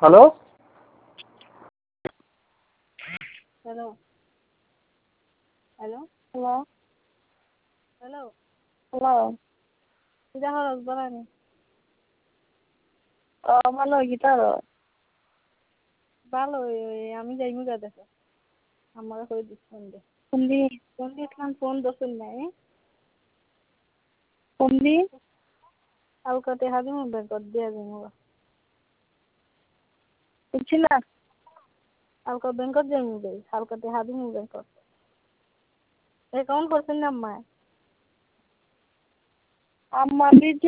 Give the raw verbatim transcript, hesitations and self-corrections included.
hello hello hello hello hello hello কিটা খরচ বাড়ানি ভালো গিটার ভালো আমি যাইমু গা দেখো আমার হয়ে দিচ্ছেন দে কোনদি ফোন দিয়েছিলাম ফোন দোষের নাই কোনদি কালকাতে হাজিম ব্যাংকত দিয়া যাইমু বুঝছিনা কালকা ব্যাংকত যাইমু গে কালকাতে হাজিম ব্যাংকত অ্যাকাউন্ট করছেন না আম্মা আম্মা